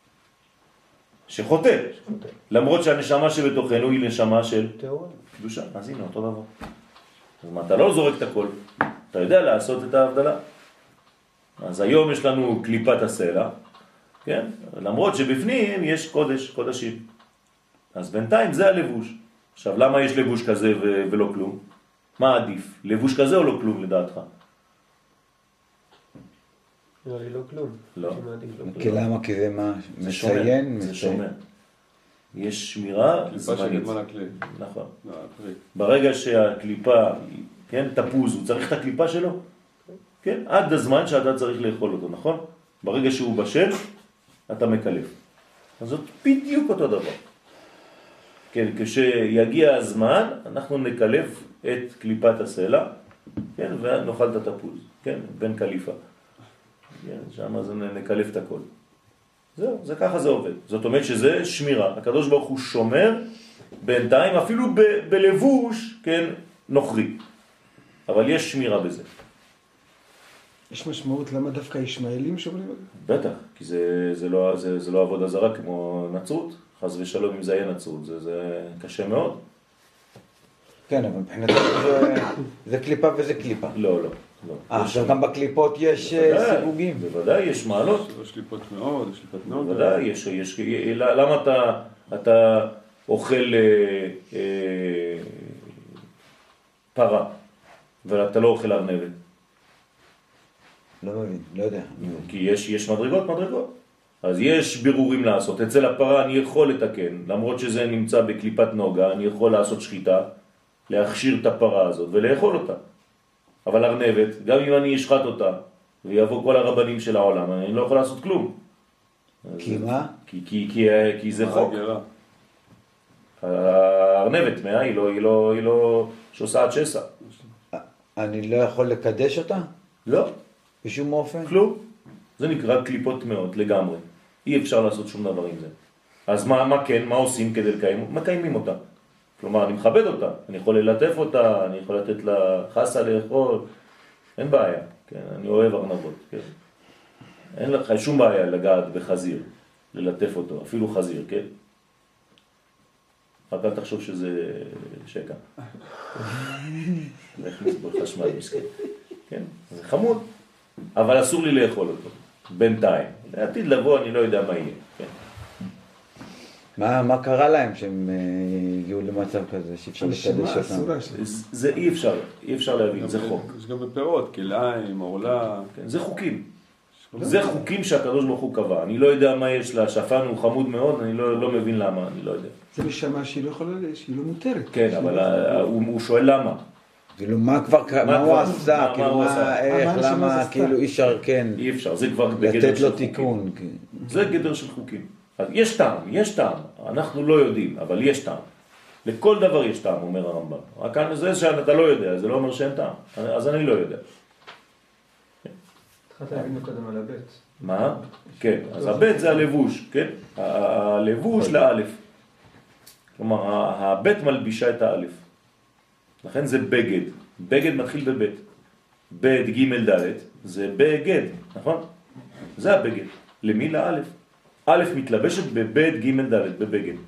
שחוטא. למרות שהנשמה שבתוכנו היא נשמה של קדושה. אז הנה, אותו דבר. אז מה, אתה לא זורק את הכל. אתה יודע לעשות את ההבדלה. אז היום יש לנו קליפת הסלע, כן? למרות שבפנים יש קודש, קודשים. אז בינתיים זה הלבוש. עכשיו, למה יש לבוש כזה ולא כלום? מה עדיף? לבוש כזה או לא כלום לדעתך? לא, לא כלום. לא. כי למה? כי זה מה? מציין? זה שומר. יש שמירה זמנית. נכון. ברגע שהקליפה, כן, תפוז, הוא צריך את הקליפה שלו? כן, עד הזמן שאתה צריך לאכול אותו, נכון? ברגע שהוא בשל, אתה מקלף. אז זאת בדיוק אותו דבר. כן, כשיגיע הזמן, אנחנו נקלף את קליפת הסלע, כן, ונאכל את התפוז, כן, בין קליפה. כן, שם אז נקלף את הכל. זהו, זה ככה זה עובד. זאת אומרת שזה שמירה. הקדוש ברוך הוא שומר בינתיים, אפילו בלבוש, כן, נוכרי. אבל יש שמירה בזה. יש משמעות למה דווקא ישמעאלים שומרים על זה? בטח, כי זה לא עבודה זרה כמו נצרות. חס ושלום אם זה היה נצרות, זה קשה מאוד. כן, אבל מבחינתו זה קליפה וזה קליפה. לא, לא. עכשיו גם בקליפות יש סיווגים. בוודאי, יש מעלות. יש קליפות מאוד, יש קליפות מאוד. בוודאי, יש. למה אתה אוכל פרה, ואתה לא אוכל ארנבת? לא מבין, לא יודע. כי יש מדרגות. אז יש בירורים לעשות. אצל הפרה אני יכול לתקן, למרות שזה נמצא בקליפת נוגה, אני יכול לעשות שחיטה, להכשיר את הפרה הזאת ולאכול אותה. אבל ארנבת, גם אם אני אשחט אותה, ויבוא כל הרבנים של העולם, אני לא יכול לעשות כלום. כי מה? כי זה חוק. הארנבת, היא לא שוסעת שסע. אני לא יכול לקדש אותה? לא. בשום אופן? כלום. זה נקרא קליפות מאוד לגמרי. אי אפשר לעשות שום דבר עם זה. אז מה עושים כדי לקיים? מקיימים אותה. כלומר, אני מכבד אותה, אני יכול ללטף אותה, אני יכול לתת לה חסה לאכול, אין בעיה, כן? אני אוהב ארנבות, כן? אין לך שום בעיה לגעת בחזיר, ללטף אותו, אפילו חזיר, כן? רק אל תחשוב שזה שקע. להכניס בו חשמל מסכן. כן, זה חמוד, אבל אסור לי לאכול אותו, בינתיים. לעתיד לבוא אני לא יודע מה יהיה. כן. מה קרה להם שהם הגיעו למצב כזה שאפשר לקדש אותם? זה אי אפשר להבין, זה חוק. יש גם בפירות, כליים, עורלה. כן, זה חוקים. זה חוקים שהקדוש ברוך הוא קבע. אני לא יודע מה יש לה, שפן הוא חמוד מאוד, אני לא מבין למה, אני לא יודע. זה משמע שהיא לא יכולה, שהיא לא מותרת. כן, אבל הוא שואל למה. כאילו מה הוא עשה, כאילו איך, למה, כאילו אי אפשר, כן, אי אפשר, זה כבר בגדר לתת של לו חוקים. תיקון. זה גדר של חוקים. אז יש טעם, אנחנו לא יודעים, אבל יש טעם. לכל דבר יש טעם, אומר הרמב"ם. רק זה שאתה לא יודע, זה לא אומר שאין טעם. אז אני לא יודע. התחלת להגיד לו קודם על הבית. מה? כן, אז הבית זה הלבוש, כן? הלבוש לאלף. כלומר, הבית מלבישה את האלף. לכן זה בגד. בגד מתחיל בבית. בית ג' ד' זה בגד, נכון? זה הבגד. למי? לאלף. א' מתלבשת בבית ג' ד' בבגד.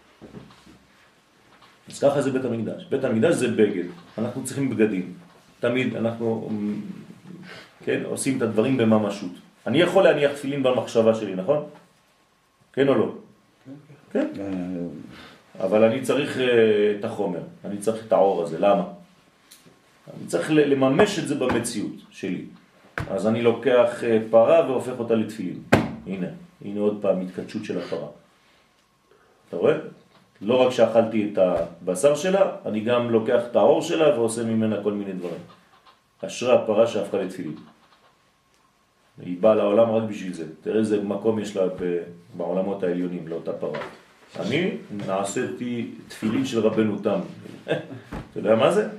אז ככה זה בית המקדש. בית המקדש זה בגד. אנחנו צריכים בגדים. תמיד אנחנו כן, עושים את הדברים בממשות. אני יכול להניח תפילין במחשבה שלי, נכון? כן או לא? כן. אבל אני צריך את החומר, אני צריך את האור הזה. למה? אני צריך לממש את זה במציאות שלי. אז אני לוקח פרה והופך אותה לתפילין. הנה עוד פעם התקדשות של הפרה. אתה רואה? לא רק שאכלתי את הבשר שלה, אני גם לוקח את האור שלה ועושה ממנה כל מיני דברים. אשרי הפרה שהפכה לתפילין. היא באה לעולם רק בשביל זה. תראה איזה מקום יש לה בעולמות העליונים, לאותה פרה. אני נעשיתי תפילין של רבנו תם. אתה יודע מה זה?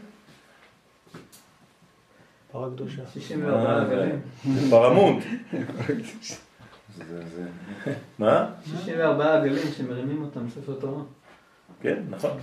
פרה קדושה. 64 עגלים. זה פרמונט. מה? 64 עגלים שמרימים אותם ספר תורה. כן, נכון.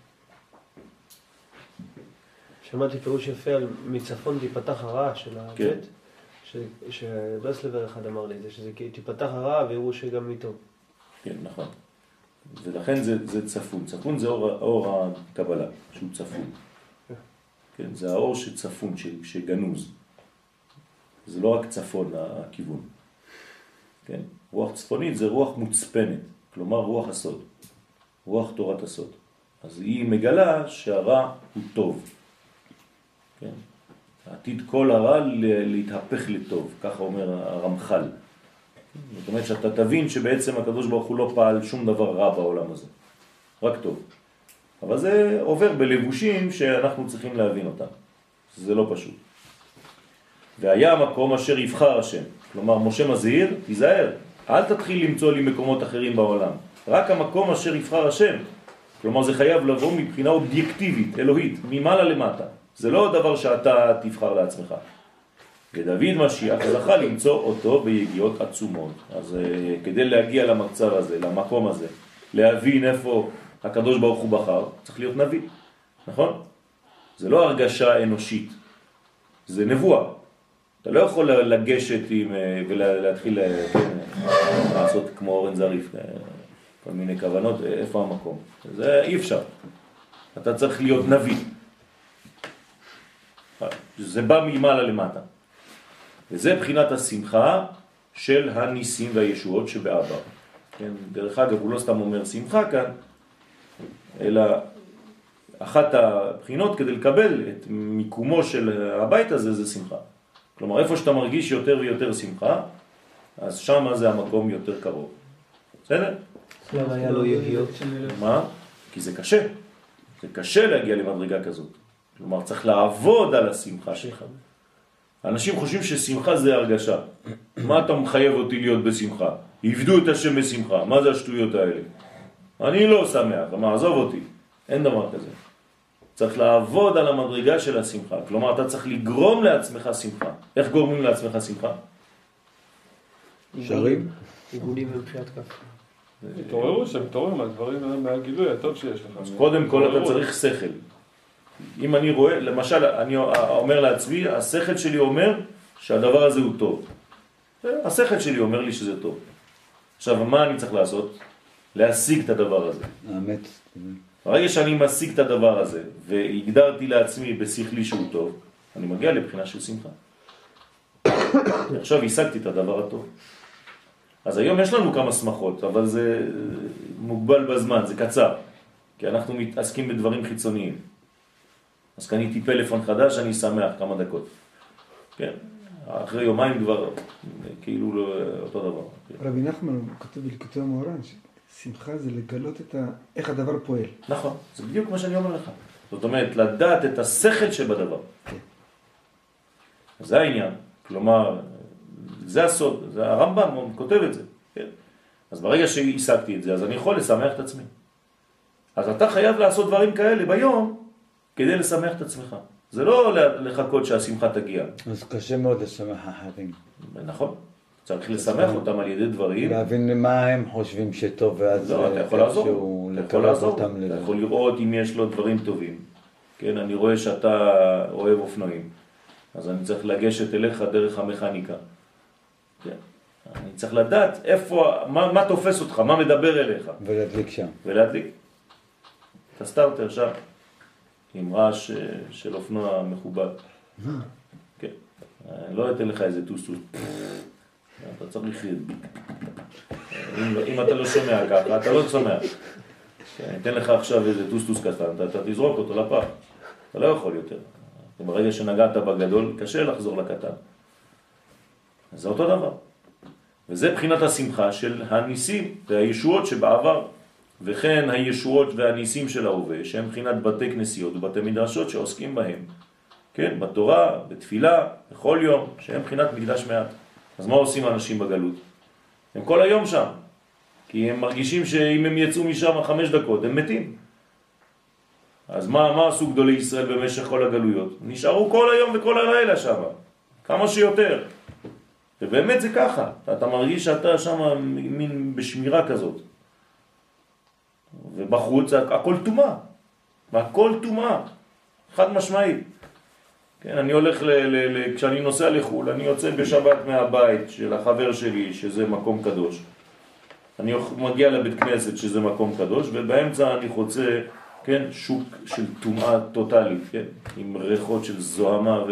שמעתי פירוש יפה על מצפון תיפתח הרעה של הבית. שברסלבר אחד אמר לי, שזה תיפתח הרעה ויראו שגם איתו. כן, נכון. ולכן זה צפון. צפון זה אור הקבלה, שהוא צפון. כן, זה האור שצפון, שגנוז. זה לא רק צפון, הכיוון. כן? רוח צפונית זה רוח מוצפנת, כלומר רוח הסוד. רוח תורת הסוד. אז היא מגלה שהרע הוא טוב. כן? עתיד כל הרע להתהפך לטוב, ככה אומר הרמח"ל. זאת אומרת שאתה תבין שבעצם הקדוש ברוך הוא לא פעל שום דבר רע בעולם הזה, רק טוב. אבל זה עובר בלבושים שאנחנו צריכים להבין אותם. זה לא פשוט. והיה המקום אשר יבחר השם. כלומר, משה מזהיר, תיזהר, אל תתחיל למצוא לי מקומות אחרים בעולם. רק המקום אשר יבחר השם. כלומר, זה חייב לבוא מבחינה אובייקטיבית, אלוהית, ממעלה למטה. זה לא דבר שאתה תבחר לעצמך. ודוד משיח זכה למצוא אותו ביגיעות עצומות. אז כדי להגיע למצב הזה, למקום הזה, להבין איפה הקדוש ברוך הוא בחר, צריך להיות נביא. נכון? זה לא הרגשה אנושית. זה נבואה. אתה לא יכול לגשת ולהתחיל לעשות כמו אורן זריף, כל מיני כוונות, איפה המקום. זה אי אפשר. אתה צריך להיות נביא. זה בא ממעלה למטה. וזה בחינת השמחה של הניסים והישועות שבעבר. כן? דרך אגב, הוא לא סתם אומר שמחה כאן, אלא אחת הבחינות כדי לקבל את מיקומו של הבית הזה זה שמחה. כלומר, איפה שאתה מרגיש יותר ויותר שמחה, אז שם זה המקום יותר קרוב. בסדר? למה היה לו יגיעות? מה? כי זה קשה. זה קשה להגיע למדרגה כזאת. כלומר, צריך לעבוד על השמחה שלך. אנשים חושבים ששמחה זה הרגשה. מה אתה מחייב אותי להיות בשמחה? יבדו את השם בשמחה. מה זה השטויות האלה? אני לא שמח. מה, עזוב אותי. אין דבר כזה. צריך לעבוד על המדרגה של השמחה. כלומר, אתה צריך לגרום לעצמך שמחה. איך גורמים לעצמך שמחה? שרים? עיגולים ומחיית כף. תתעוררו שמתעוררים מהדברים, מהגילוי הטוב שיש לך. אז קודם כל אתה צריך שכל. אם אני רואה, למשל, אני אומר לעצמי, השכל שלי אומר שהדבר הזה הוא טוב. השכל שלי אומר לי שזה טוב. עכשיו, מה אני צריך לעשות? להשיג את הדבר הזה. האמת. ברגע שאני משיג את הדבר הזה, והגדרתי לעצמי בשכלי שהוא טוב, אני מגיע לבחינה של שמחה. עכשיו השגתי את הדבר הטוב. אז היום יש לנו כמה שמחות, אבל זה מוגבל בזמן, זה קצר. כי אנחנו מתעסקים בדברים חיצוניים. אז קניתי פלאפון חדש, אני שמח כמה דקות. כן? אחרי יומיים כבר כאילו לא אותו דבר. רבי נחמן כותב בליקוטי המוהר"ן, שמחה זה לגלות איך הדבר פועל. נכון, זה בדיוק מה שאני אומר לך. זאת אומרת, לדעת את השכל שבדבר. כן. זה העניין. כלומר, זה הסוד, זה הרמב"ם כותב את זה. כן? אז ברגע שהשגתי את זה, אז אני יכול לשמח את עצמי. אז אתה חייב לעשות דברים כאלה ביום, כדי לשמח את עצמך. זה לא לחכות שהשמחה תגיע. אז קשה מאוד לשמח אחרים. נכון. צריך לשמח אותם על ידי דברים. להבין מה הם חושבים שטוב, ואז לא, אתה יכול לעזור. אתה יכול לראות אם יש לו דברים טובים. כן, אני רואה שאתה אוהב אופנועים. אז אני צריך לגשת אליך דרך המכניקה. כן. אני צריך לדעת איפה, מה תופס אותך, מה מדבר אליך. ולהדליק שם. ולהדליק. את הסטארטר שם. עם רעש של אופנוע מכובד. כן. אני לא אתן לך איזה טוסטוס. אתה צריך... אם אתה לא שומע ככה, אתה לא שומע. אני אתן לך עכשיו איזה טוסטוס קטן, אתה תזרוק אותו לפח. אתה לא יכול יותר. ברגע שנגעת בגדול, קשה לחזור לקטן. אז זה אותו דבר. וזה בחינת השמחה של הניסים והישועות שבעבר. וכן הישועות והניסים של ההווה, שהם בחינת בתי כנסיות ובתי מדרשות שעוסקים בהם. כן, בתורה, בתפילה, בכל יום, שהם בחינת מקדש מעט. אז מה עושים האנשים בגלות? הם כל היום שם. כי הם מרגישים שאם הם יצאו משם 5 דקות, הם מתים. אז מה עשו גדולי ישראל במשך כל הגלויות? נשארו כל היום וכל הלילה שם. כמה שיותר. ובאמת זה ככה. אתה מרגיש שאתה שם מין בשמירה כזאת. ובחוץ הכל תומה. הכל תומה. חד משמעית. כן, אני הולך כשאני נוסע לחול, אני יוצא בשבת מהבית של החבר שלי, שזה מקום קדוש. אני מגיע לבית כנסת, שזה מקום קדוש, ובאמצע אני חוצה, כן, שוק של תומעה טוטלית, כן, עם ריחות של זוהמה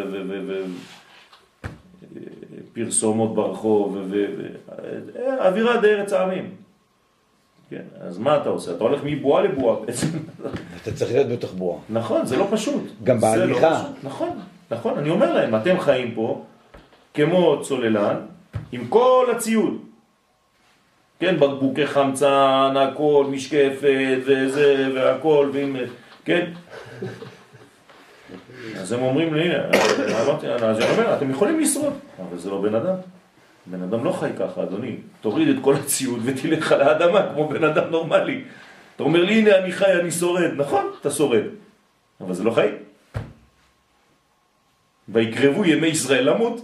פרסומות ברחוב, אווירה די ארץ העמים. כן, אז מה אתה עושה? אתה הולך מבועה לבועה בעצם. אתה צריך להיות בתוך בועה. נכון, זה לא פשוט. גם בהליכה. נכון, נכון. אני אומר להם, אתם חיים פה כמו צוללן, עם כל הציוד. כן, בקבוקי חמצן, הכל, משקפת וזה והכל, ועם, כן. אז הם אומרים לי, הנה, אז אני אומר, אתם יכולים לשרוד, אבל זה לא בן אדם. בן אדם לא חי ככה, אדוני. תוריד את כל הציוד ותלך על האדמה כמו בן אדם נורמלי. אתה אומר לי, הנה אני חי, אני שורד. נכון, אתה שורד. אבל זה לא חי. ויקרבו ימי ישראל למות.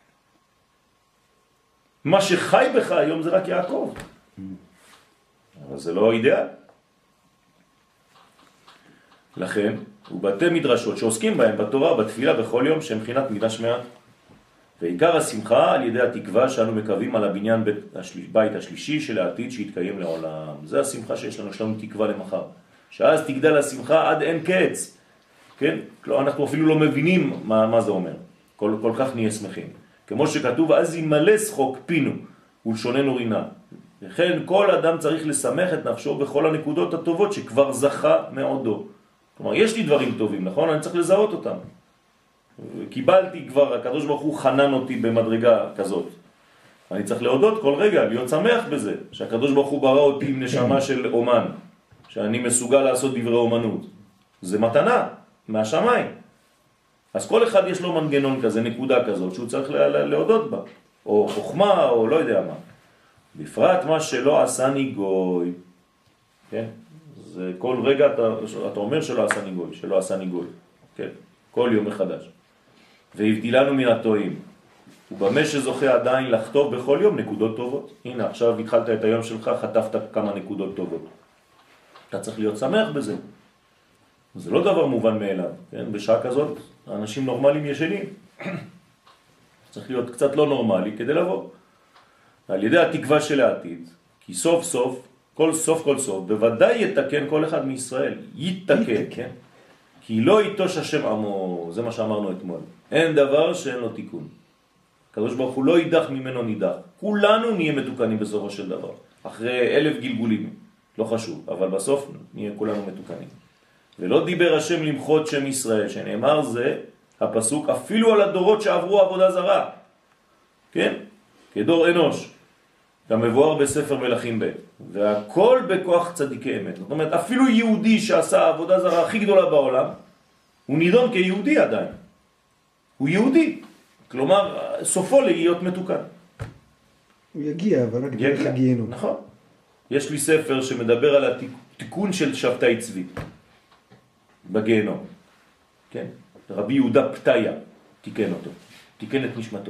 מה שחי בך היום זה רק יעקב. אבל זה לא אידאל. לכן, ובתי מדרשות שעוסקים בהם בתורה, בתפילה, בכל יום, שהם בחינת מקדש מעט. ועיקר השמחה על ידי התקווה שאנו מקווים על הבניין בית השלישי של העתיד שיתקיים לעולם. זה השמחה שיש לנו, יש לנו תקווה למחר. שאז תגדל השמחה עד אין קץ. כן? אנחנו אפילו לא מבינים מה זה אומר. כל כך נהיה שמחים. כמו שכתוב, אז ימלא שחוק פינו ולשוננו רינה. לכן כל אדם צריך לשמח את נפשו בכל הנקודות הטובות שכבר זכה מעודו. כלומר, יש לי דברים טובים, נכון? אני צריך לזהות אותם. קיבלתי כבר, הקדוש ברוך הוא חנן אותי במדרגה כזאת. אני צריך להודות כל רגע, להיות שמח בזה, שהקדוש ברוך הוא ברא אותי עם נשמה של אומן, שאני מסוגל לעשות דברי אומנות. זה מתנה מהשמיים. אז כל אחד יש לו מנגנון כזה, נקודה כזאת, שהוא צריך להודות בה, או חוכמה, או לא יודע מה. בפרט מה שלא עשני גוי. כן? זה כל רגע אתה אומר שלא עשני גוי, שלא עשני גוי. כן? כל יום מחדש. והבדילנו מן הטועים. ובמה שזוכה עדיין לכתוב בכל יום נקודות טובות. הנה, עכשיו התחלת את היום שלך, חטפת כמה נקודות טובות. אתה צריך להיות שמח בזה. זה לא דבר מובן מאליו. כן? בשעה כזאת, האנשים נורמליים ישנים. צריך להיות קצת לא נורמלי כדי לבוא. על ידי התקווה של העתיד, כי סוף סוף כל סוף כל סוף, בוודאי יתקן כל אחד מישראל, יתקן, כן? כי לא יתוש השם עמו, זה מה שאמרנו אתמול. אין דבר שאין לו תיקון. הקדוש ברוך הוא לא יידח ממנו נידח. כולנו נהיה מתוקנים בסופו של דבר. אחרי 1000 גלגולים, לא חשוב, אבל בסוף נהיה כולנו מתוקנים. ולא דיבר השם למחות שם ישראל, שנאמר זה הפסוק אפילו על הדורות שעברו עבודה זרה. כן? כדור אנוש. גם מבואר בספר מלכים ב' והכל בכוח צדיקי אמת. זאת אומרת, אפילו יהודי שעשה עבודה זרה הכי גדולה בעולם, הוא נידון כיהודי עדיין. הוא יהודי. כלומר, סופו להיות מתוקן. הוא יגיע, אבל רק דרך הגיהנום. נכון. יש לי ספר שמדבר על התיקון של שבתאי צבי בגיהנום. כן? רבי יהודה פתיה תיקן אותו. תיקן את נשמתו.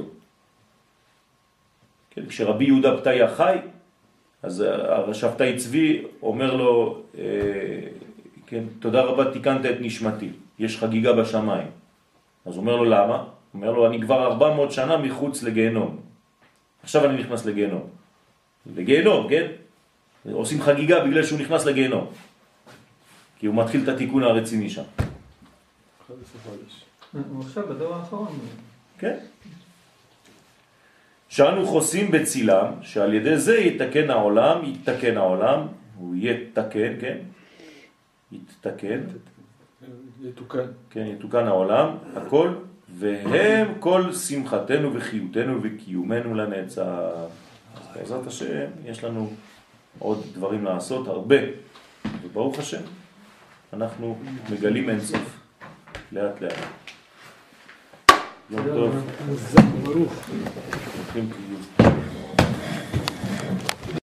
כן? כשרבי יהודה פתיה חי, אז שבתאי צבי אומר לו, כן, תודה רבה תיקנת את נשמתי. יש חגיגה בשמיים. אז הוא אומר לו למה? הוא אומר לו, אני כבר 400 שנה מחוץ לגיהנום. עכשיו אני נכנס לגיהנום. לגיהנום, כן? עושים חגיגה בגלל שהוא נכנס לגיהנום. כי הוא מתחיל את התיקון הרציני שם. הוא עכשיו בדור האחרון. כן. שאנו חוסים בצילם, שעל ידי זה יתקן העולם, יתקן העולם, הוא יתקן, כן? יתקן. יתוקן. כן, יתוקן העולם, הכל, והם כל שמחתנו וחיותנו וקיומנו לנצח. אז בעזרת השם, יש לנו עוד דברים לעשות, הרבה. וברוך השם, אנחנו מגלים אינסוף, לאט לאט. יום טוב. ברוך. הולכים